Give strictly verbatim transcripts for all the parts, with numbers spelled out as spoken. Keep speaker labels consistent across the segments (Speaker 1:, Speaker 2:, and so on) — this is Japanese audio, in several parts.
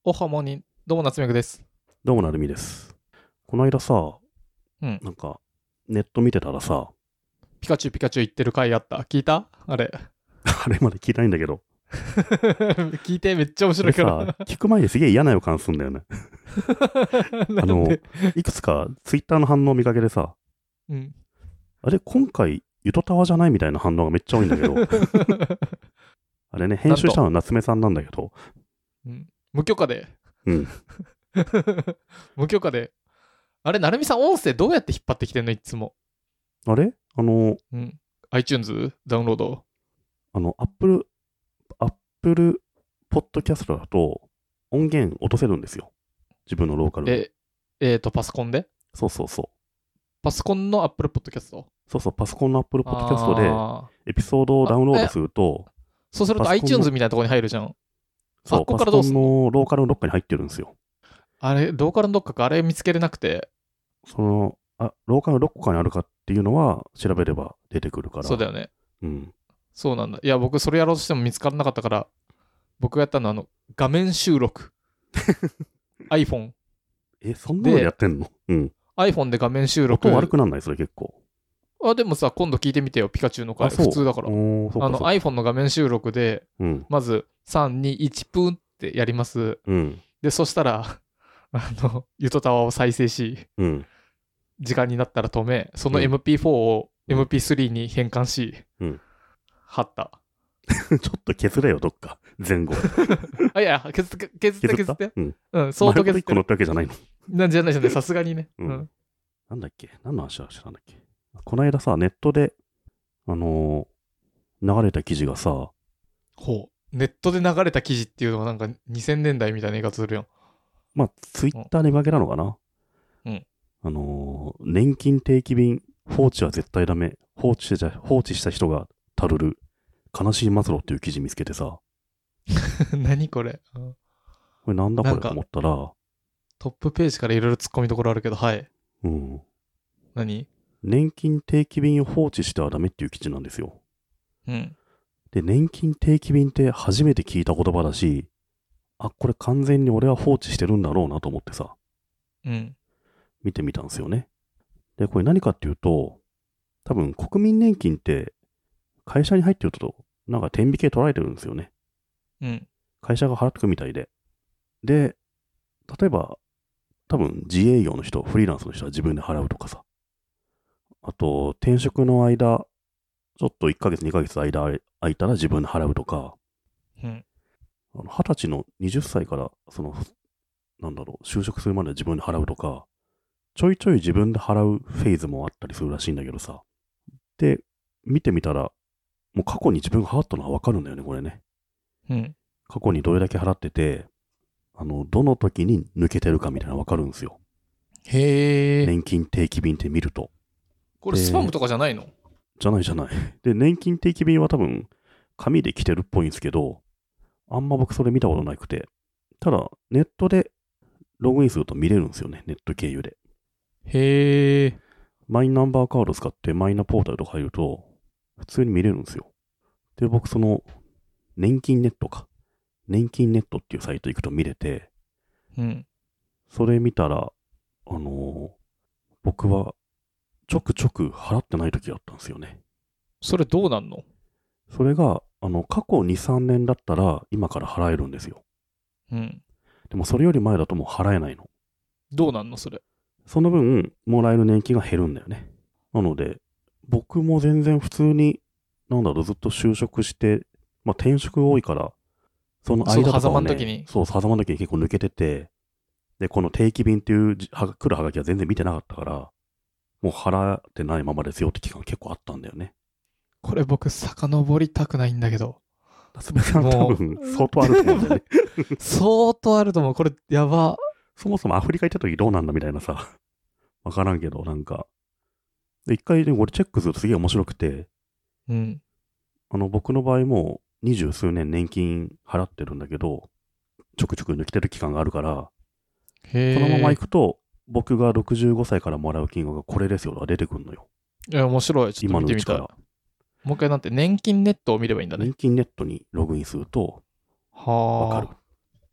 Speaker 1: おはモーニン、どうも夏目くです。
Speaker 2: どうもなるみです。この間さ、
Speaker 1: うん。
Speaker 2: なんかネット見てたらさ、
Speaker 1: ピカチュウピカチュウ言ってる回あった。聞いたあれ。
Speaker 2: あれまで聞いたいんだけど、
Speaker 1: 聞いて、めっちゃ面
Speaker 2: あれさ、
Speaker 1: 白いから。
Speaker 2: 聞く前にすげえ嫌な予感すんだよね。あの、
Speaker 1: なんで。
Speaker 2: いくつかツイッターの反応を見かけてさ、
Speaker 1: うん。
Speaker 2: あれ今回ゆとたわじゃないみたいな反応がめっちゃ多いんだけど、あれね、編集したのは夏目さんなんだけど、
Speaker 1: うん、無許可で。
Speaker 2: うん。
Speaker 1: 無許可で。あれ、なるみさん音声どうやって引っ張ってきてんのいつも。
Speaker 2: あれあの、
Speaker 1: うん。iTunes ダウンロード。
Speaker 2: あの、Apple、Apple Podcast だと音源落とせるんですよ。自分のローカルに。
Speaker 1: え、えーと、パソコンで
Speaker 2: そうそうそう。
Speaker 1: パソコンの Apple Podcast。
Speaker 2: そうそう、パソコンの Apple Podcast で
Speaker 1: あ
Speaker 2: エピソードをダウンロードすると、
Speaker 1: そうすると
Speaker 2: パソコンの
Speaker 1: iTunes みたいなところに入るじゃん。
Speaker 2: そう、
Speaker 1: あ、ここ
Speaker 2: パソコン
Speaker 1: からどうすんの？
Speaker 2: のローカルのどっかに入ってるんですよ。
Speaker 1: あれ、ローカルのどっかか、あれ見つけれなくて。
Speaker 2: その、あ、ローカルのどこかにあるかっていうのは調べれば出てくるから。
Speaker 1: そうだよね。
Speaker 2: うん。
Speaker 1: そうなんだ。いや、僕それやろうとしても見つからなかったから、僕がやったのはあの、画面収録。iPhone。
Speaker 2: え、そんなのやってんの？うん。
Speaker 1: iPhone で画面収録。
Speaker 2: 音悪くなんないそれ結構。
Speaker 1: あ、でもさ、今度聞いてみてよ、ピカチュウの回。
Speaker 2: あ、そう。
Speaker 1: 普通だから。
Speaker 2: おー、そう
Speaker 1: あの、
Speaker 2: かそうか。
Speaker 1: iPhone の画面収録で、
Speaker 2: うん。
Speaker 1: まず、さん、に、いちプンってやります。
Speaker 2: うん。
Speaker 1: で、そしたら、あの、ゆとたわを再生し、
Speaker 2: うん。
Speaker 1: 時間になったら止め、その
Speaker 2: うん
Speaker 1: エムピーフォー を
Speaker 2: うん
Speaker 1: エムピースリー に変換し、
Speaker 2: うん。
Speaker 1: 貼った。
Speaker 2: ちょっと削れよ、どっか。前後。
Speaker 1: あ、いや、削って、削って、削って。
Speaker 2: うん。
Speaker 1: うん、相当削ってる
Speaker 2: 丸ごと一個乗っ。たわけじゃないの。
Speaker 1: なんじゃないじゃない、さすがにね。
Speaker 2: う
Speaker 1: うんん。
Speaker 2: なんだっけ何の話はしたんだっけこの間さ、ネットで、あのー流れた記事がさ、
Speaker 1: ほう。ネットで流れた記事っていうのはなんかにせんねんだいみたいな言い方するやん。
Speaker 2: まあ、ツイッターで見かけたのかな。
Speaker 1: うん。
Speaker 2: あのー年金定期便放置は絶対ダメ。放置して放置した人がたるる悲しい末路っていう記事見つけてさ、
Speaker 1: 何これ、うん、
Speaker 2: これなんだこれと
Speaker 1: なんか
Speaker 2: 思ったら、
Speaker 1: トップページからいろいろ突っ込みどころあるけど、はい。
Speaker 2: うん。
Speaker 1: 何？
Speaker 2: 年金定期便を放置してはダメっていう記事なんですよ。
Speaker 1: うん。
Speaker 2: で、年金定期便って初めて聞いた言葉だし、あ、これ完全に俺は放置してるんだろうなと思ってさ、
Speaker 1: うん。
Speaker 2: 見てみたんですよね。で、これ何かっていうと、多分国民年金って会社に入ってると、なんか天引きで取られてるんですよね。
Speaker 1: うん。
Speaker 2: 会社が払ってくみたいで。で、例えば、多分自営業の人、フリーランスの人は自分で払うとかさ。あと、転職の間、ちょっといっかげつ、にかげつ間空いたら自分で払うとか、
Speaker 1: うん。
Speaker 2: あのはたちのはたちから、その、なんだろう、就職するまで自分で払うとか、ちょいちょい自分で払うフェーズもあったりするらしいんだけどさ。で、見てみたら、もう過去に自分が払ったのはわかるんだよね、これね。
Speaker 1: うん。
Speaker 2: 過去にどれだけ払ってて、あの、どの時に抜けてるかみたいなのわかるんですよ。
Speaker 1: へえ。
Speaker 2: 年金定期便って見ると。
Speaker 1: これスパムとかじゃないの？
Speaker 2: じゃないじゃない。で、年金定期便は多分、紙で来てるっぽいんですけど、あんま僕それ見たことなくて。ただ、ネットでログインすると見れるんですよね、ネット経由で。
Speaker 1: へえ。
Speaker 2: マイナンバーカード使ってマイナポータルとか入ると、普通に見れるんですよ。で、僕その、年金ネットか。年金ネットっていうサイト行くと見れて、
Speaker 1: うん。
Speaker 2: それ見たら、あのー僕はちょくちょく払ってない時があったんですよね。
Speaker 1: それどうなんの？
Speaker 2: それが、あの、過去に、さんねんだったら今から払えるんですよ。
Speaker 1: うん。
Speaker 2: でもそれより前だともう払えないの。
Speaker 1: どうなんのそれ？
Speaker 2: その分、もらえる年金が減るんだよね。なので、僕も全然普通に、なんだろう、ずっと就職して、まあ転職多いから、その間とか
Speaker 1: その狭間
Speaker 2: はね、
Speaker 1: の時に。
Speaker 2: そう、狭間の時に結構抜けてて、で、この定期便っていうじは来るはがきは全然見てなかったから、もう払ってないままですよって期間結構あったんだよね。
Speaker 1: これ僕遡りたくないんだけど。
Speaker 2: 夏目さん多分相当あると思うんだよね。
Speaker 1: 相当あると思う。これやば。
Speaker 2: そもそもアフリカ行った時どうなんだみたいなさ、わからんけど、なんか。で、一回ね、俺チェックするとすげえ面白くて、
Speaker 1: うん。
Speaker 2: あの、僕の場合も二十数年年金払ってるんだけど、ちょくちょく抜けてる期間があるから、
Speaker 1: へえ。
Speaker 2: このまま行くと、僕がろくじゅうごさいからもらう金額がこれですよが出てくるのよ。
Speaker 1: いや、面白い。ちょっと
Speaker 2: 今
Speaker 1: 見てみたい。
Speaker 2: のうちから。
Speaker 1: もう一回なんて、年金ネットを見ればいいんだね。
Speaker 2: 年金ネットにログインすると、わかる。
Speaker 1: はあ。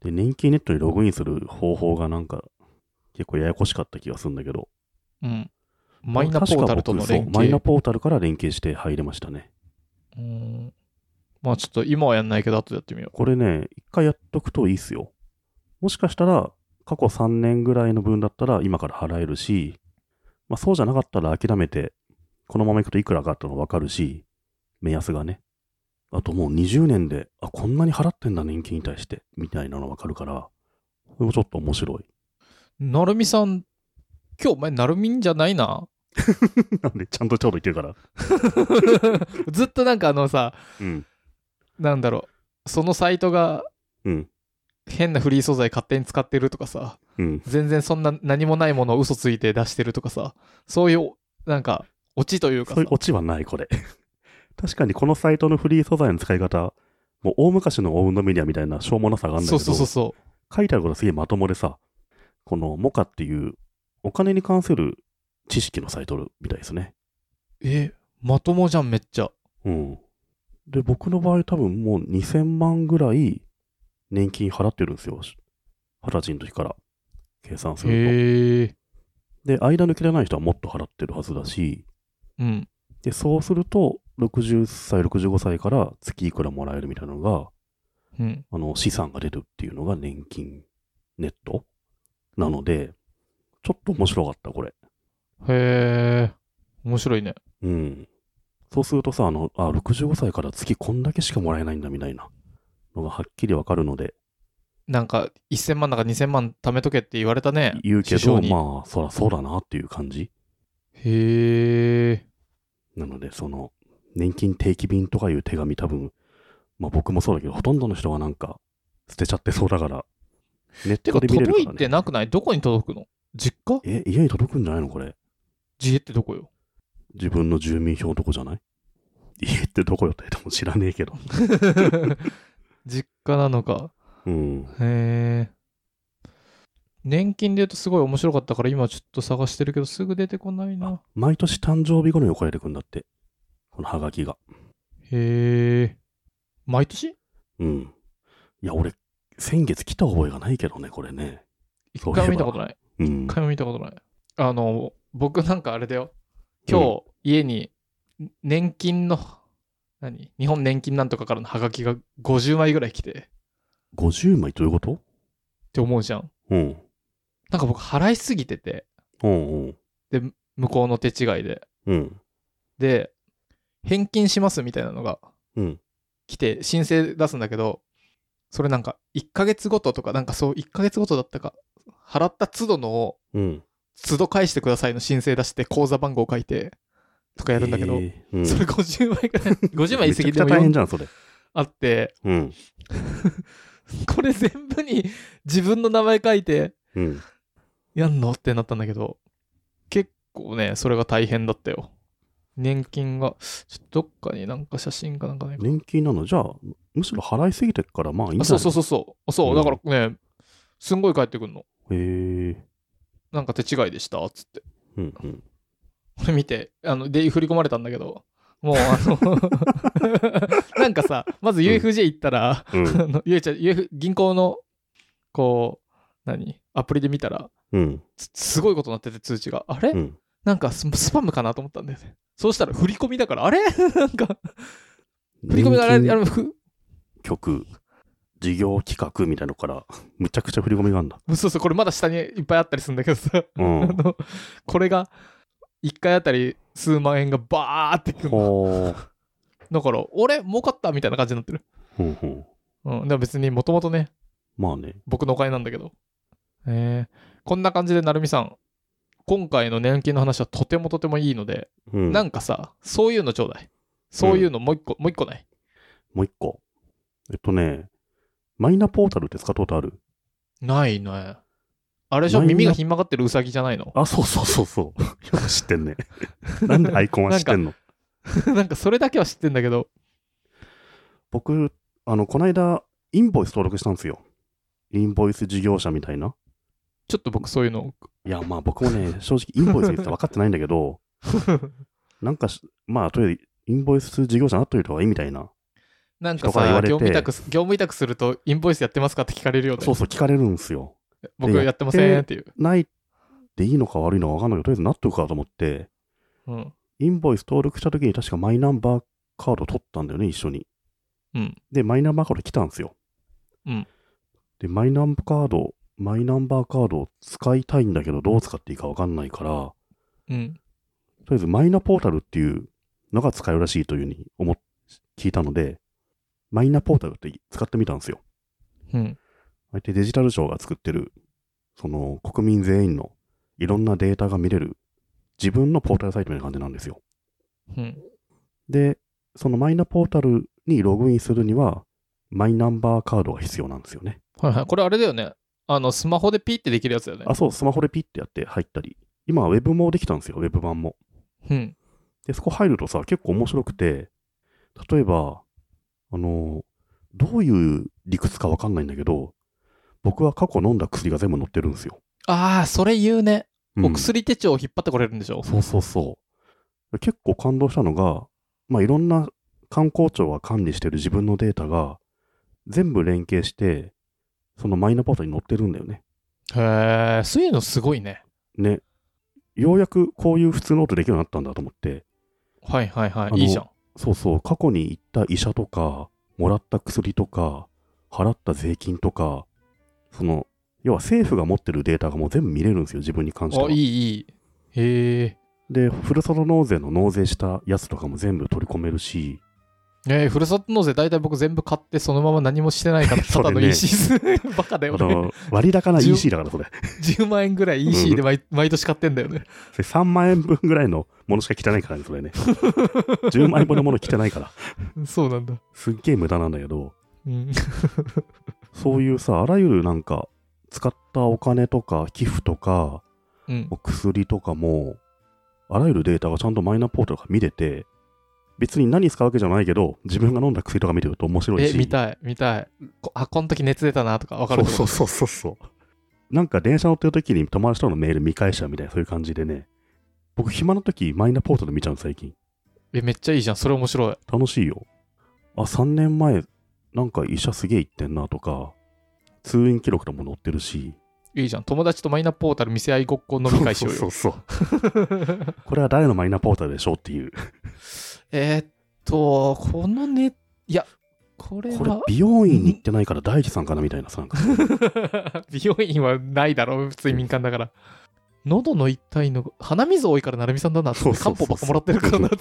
Speaker 2: で、年金ネットにログインする方法がなんか結構ややこしかった気がするんだけど。
Speaker 1: うん。マイナポータルとの連携。
Speaker 2: マイナポータルから連携して入れましたね。
Speaker 1: うーん。まあちょっと今はやんないけど、後でやってみよう。
Speaker 2: これね、一回やっとくといいっすよ。もしかしたら、過去さんねんぐらいの分だったら今から払えるし、まあそうじゃなかったら諦めて、このままいくといくらかっての分かるし、目安がね。あともうにじゅうねんで、あ、こんなに払ってんだ年金に対して、みたいなの分かるから、これもちょっと面白い。
Speaker 1: なるみさん、今日お前なるみんじゃないな。
Speaker 2: なんでちゃんとちょうど言ってるから。
Speaker 1: ずっとなんかあのさ、
Speaker 2: うん、
Speaker 1: なんだろう、そのサイトが
Speaker 2: うん
Speaker 1: 変なフリー素材勝手に使ってるとかさ、
Speaker 2: うん、
Speaker 1: 全然そんな何もないものを嘘ついて出してるとかさ、そういうなんかオチというかさ、
Speaker 2: そういうオチはないこれ。確かにこのサイトのフリー素材の使い方、もう大昔のオウンドメディアみたいなしょうもなさがあるんだけど、
Speaker 1: そうそうそうそう、
Speaker 2: 書いてあることすげえまともでさ、このモカっていうお金に関する知識のサイトみたいですね。
Speaker 1: え、まともじゃんめっちゃ。
Speaker 2: うん。で、僕の場合多分もうにせんまんぐらい年金払ってるんですよ。二十歳の時から計算すると。
Speaker 1: へえ。
Speaker 2: で、間抜けでない人はもっと払ってるはずだし、
Speaker 1: うん。
Speaker 2: で、そうすると、ろくじゅっさい、ろくじゅうごさいから月いくらもらえるみたいなのが、
Speaker 1: うん、
Speaker 2: あの、資産が出るっていうのが年金ネットなので、ちょっと面白かった、これ。
Speaker 1: へえ。面白いね。
Speaker 2: うん。そうするとさ、あの、あ、ろくじゅうごさいから月こんだけしかもらえないんだみたいなのがはっきりわかるので。
Speaker 1: なんかせんまんだかにせんまん貯めとけって言われたね。
Speaker 2: 言うけど、まあ、そらそうだなっていう感じ。
Speaker 1: へえ。
Speaker 2: なので、その、年金定期便とかいう手紙多分、まあ僕もそうだけど、ほとんどの人がなんか、捨てちゃってそうだから、ネットで見れるから、ね。
Speaker 1: 届いてなくない？どこに届くの？実家？
Speaker 2: え、家に届くんじゃないのこれ。
Speaker 1: 家ってどこよ？
Speaker 2: 自分の住民票のとこじゃない？家ってどこよってでも知らねえけど。
Speaker 1: 実家なのか。
Speaker 2: うん。
Speaker 1: へえ。年金で言うとすごい面白かったから今ちょっと探してるけどすぐ出てこないな。
Speaker 2: 毎年誕生日後に送られてくんだって。このハガキが。
Speaker 1: へえ。毎年？
Speaker 2: うん。いや、俺、先月来た覚えがないけどね、これね。
Speaker 1: 一回も見たことない。
Speaker 2: うん。
Speaker 1: 一回も見たことない。あの、僕なんかあれだよ。今日、家に年金の、何？日本年金なんとかからのハガキがごじゅうまいぐらい来て。
Speaker 2: ごじゅうまいどういうこと？
Speaker 1: って思うじゃん。
Speaker 2: うん。
Speaker 1: なんか僕払いすぎてて。
Speaker 2: うんうん。
Speaker 1: で、向こうの手違いで。
Speaker 2: うん。
Speaker 1: で、返金しますみたいなのが来て申請出すんだけど、それなんかいっかげつごととか、なんかそういっかげつごとだったか、払った都度のを、都度返してくださいの申請出して口座番号書いてとかやるんだけど、えーうん、それごじゅうまいくらい、ごじゅうまい言い過ぎても
Speaker 2: 大変じゃんそれ
Speaker 1: あって、
Speaker 2: うん、
Speaker 1: これ全部に自分の名前書いてやんのってなったんだけど、結構ねそれが大変だったよ。年金がちょっとどっかになんか写真かなんかないか。
Speaker 2: 年金なの？じゃあむしろ払いすぎてからまあいいんだ。
Speaker 1: そうそうそうそうそう、うん、だからねすんごい返ってくんの。
Speaker 2: へえ。
Speaker 1: なんか手違いでしたっつって。
Speaker 2: うんうん。
Speaker 1: これ見てあので振り込まれたんだけど、もうあのなんかさ、まず ユーエフジェー 行ったら、うん、あの ユーエフ 銀行のこう何アプリで見たら、
Speaker 2: うん、
Speaker 1: す, すごいことになってて通知があれ、うん、なんか ス, スパムかなと思ったんだよね。そうしたら振り込みだからあれなんか振り込みがあれやるふ
Speaker 2: 曲事業企画みたいなのからむちゃくちゃ振り込みがあるんだ。
Speaker 1: そうそう、これまだ下にいっぱいあったりするんだけどさ、うん、あのこれがいっかいあたり数万円がバーってくるの。だから俺儲かったみたいな感じになってる。
Speaker 2: ほうほう、
Speaker 1: うん、だから別にもともとね、
Speaker 2: まあね、
Speaker 1: 僕のお金なんだけど、えー、こんな感じでなるみさん、今回の年金の話はとてもとてもいいので、うん、なんかさ、そういうのちょうだい。そういうのもう一個、うん、もう一個ない？
Speaker 2: もう一個。えっとね、マイナポータルって使ったことある？
Speaker 1: ないね。あれでしょ、耳がひん曲がってるウサギじゃないの？
Speaker 2: あ、そうそうそうそう。よく知ってんね。なんでアイコンは知ってんの？
Speaker 1: なんか、なんかそれだけは知ってんだけど。
Speaker 2: 僕、あの、こないだ、インボイス登録したんですよ。インボイス事業者みたいな。
Speaker 1: ちょっと僕そういうの。
Speaker 2: いや、まあ僕もね、正直インボイスについて分かってないんだけど、なんか、まあ、とりあえず、インボイス事業者になっといた方がいいみたいな。
Speaker 1: なんかさ、業務委託す、業務委託すると、インボイスやってますかって聞かれるよね。
Speaker 2: そうそう、聞かれるんですよ。
Speaker 1: 僕やってませんっていう。
Speaker 2: ないっていいのか悪いのか分かんないけど、とりあえずなっとくかと思って、うん、インボイス登録した時に確かマイナンバーカード取ったんだよね、一緒に。うん、で、マイナンバーカード来たんですよ。うん、で、マイナンバーカード、マイナンバーカードを使いたいんだけど、どう使っていいか分かんないから、うん、とりあえずマイナポータルっていうのが使えるらしいというふうに思っ聞いたので、マイナポータルって使ってみたんですよ。うん。相手デジタル庁が作ってる、その国民全員のいろんなデータが見れる自分のポータルサイトみたいな感じなんですよ。うん。で、そのマイナポータルにログインするには、マイナンバーカードが必要なんですよね。
Speaker 1: はいはい。これあれだよね。あの、スマホでピッてできるやつだよね。
Speaker 2: あ、そう、スマホでピッてやって入ったり。今はウェブもできたんですよ、ウェブ版も。うん。で、そこ入るとさ、結構面白くて、例えば、あの、どういう理屈かわかんないんだけど、僕は過去飲んだ薬が全部載ってるんですよ。
Speaker 1: ああ、それ言うね。うん、お薬手帳を引っ張ってこれるんでしょ。
Speaker 2: そうそうそう。結構感動したのが、まあいろんな観光庁が管理してる自分のデータが全部連携して、そのマイナポータルに載ってるんだよね。
Speaker 1: へえ、そういうのすごいね。
Speaker 2: ね。ようやくこういう普通の音できるようになったんだと思って。
Speaker 1: はいはいはい。いいじゃん。
Speaker 2: そうそう。過去に行った医者とか、もらった薬とか、払った税金とか、その、要は政府が持ってるデータがもう全部見れるんですよ、自分に関しては。
Speaker 1: あ、いいいい。へえ。
Speaker 2: で、ふるさと納税の納税したやつとかも全部取り込めるし。
Speaker 1: えー、ふるさと納税大体僕全部買ってそのまま何もしてないから、ただの イーシー 数、バカだよね。
Speaker 2: 割高な イーシー だからそれ。
Speaker 1: じゅうまん円ぐらい イーシー で 毎,、うん、毎年買ってんだよね。
Speaker 2: それさんまんえんぶんぐらいのものしか着てないからね、それね。じゅうまん円分のもの着てないから。
Speaker 1: そうなんだ。
Speaker 2: すっげえ無駄なんだけど、
Speaker 1: うん、
Speaker 2: そういうさ、あらゆるなんか、使ったお金とか寄付とか、うん、薬とかも、あらゆるデータがちゃんとマイナポータルが見れて、別に何使うわけじゃないけど、自分が飲んだ薬とか見てると面白いし。
Speaker 1: え、見たい、見たい。あ、この時熱出たなとか分かる。
Speaker 2: そうそうそうそう。なんか電車乗ってる時に友達とのメール見返しちゃうみたいな、そういう感じでね。僕、暇な時、マイナポータル見ちゃうの、最近。
Speaker 1: え、めっちゃいいじゃん。それ面白い。
Speaker 2: 楽しいよ。あ、さんねんまえ、なんか医者すげえ行ってんなとか、通院記録とも載ってるし。
Speaker 1: いいじゃん。友達とマイナポータル見せ合いごっこ飲み会しようよ。
Speaker 2: そうそうそう。これは誰のマイナポータルでしょうっていう。
Speaker 1: えーっと、このね、いや、これは。これ
Speaker 2: 美容院に行ってないから大地さんかなみたいなさ。
Speaker 1: 美容院はないだろう、普通に民間だから。喉の一体の、鼻水多いから成美さんだなって、漢方ばっかもらってるからなって。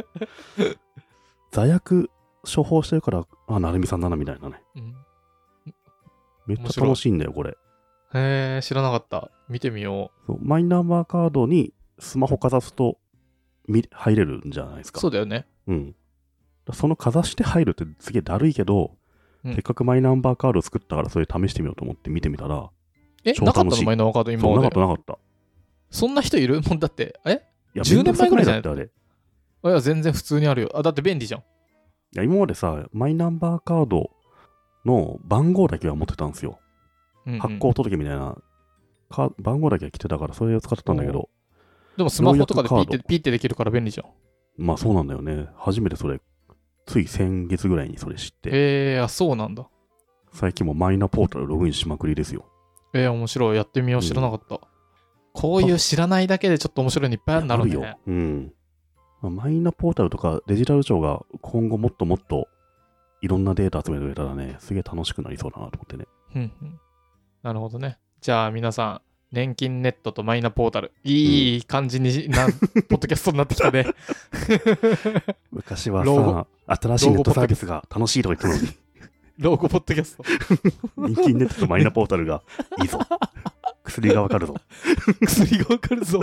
Speaker 2: 座薬処方してるから、あ、成美さんだなみたいなね。うん、めっちゃ楽しいんだよ、これ。
Speaker 1: へえ、知らなかった。見てみよう。
Speaker 2: そう、マイナンバーカードにスマホかざすと入れるんじゃないですか。
Speaker 1: そうだよね。
Speaker 2: うん。そのかざして入るってすげえだるいけど、うん、せっかくマイナンバーカード作ったからそれ試してみようと思って見てみたら、
Speaker 1: え、なかったのマイナンバーカード今まで。
Speaker 2: なかったなかった。
Speaker 1: そんな人いるもんだって、え
Speaker 2: いや
Speaker 1: じゅうねんまえぐらいじゃない
Speaker 2: だってあれ。
Speaker 1: いや、全然普通にあるよ。あ、だって便利じゃん。い
Speaker 2: や、今までさ、マイナンバーカードの番号だけは持ってたんですよ。うんうん、発行届みたいなか番号だけは来てたからそれを使ってたんだけど。
Speaker 1: でもスマホとかでピーってピーってできるから便利じゃん。
Speaker 2: まあそうなんだよね。初めてそれ、つい先月ぐらいにそれ知って。
Speaker 1: えー、あ、そうなんだ。
Speaker 2: 最近もマイナポータルログインしまくりですよ。
Speaker 1: えー、面白い。やってみよう。知らなかった。うん、こういう知らないだけでちょっと面白いのいっぱいあるんだろうね。
Speaker 2: あるよ。うん。まあ、マイナポータルとかデジタル庁が今後もっともっといろんなデータ集めてくれたらね、すげえ楽しくなりそうだなと思ってね。
Speaker 1: うんうん。なるほどね。じゃあ皆さん、年金ネットとマイナポータル、いい感じにな、うん、ポッドキャストになってきたね。
Speaker 2: 昔はさ、新しいネットサービスが楽しいとか言ってたのに。
Speaker 1: 老後ポッドキャスト。
Speaker 2: 年金ネットとマイナポータルがいいぞ。薬がわかるぞ。
Speaker 1: 薬がわかるぞ。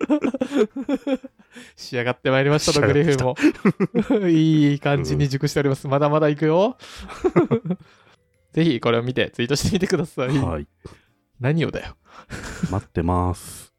Speaker 1: 仕上がってまいりましたの、グレフも。いい感じに熟しております。うん、まだまだいくよ。ぜひこれを見てツイートしてみてください。
Speaker 2: はい。
Speaker 1: 何をだよ。
Speaker 2: 待ってます。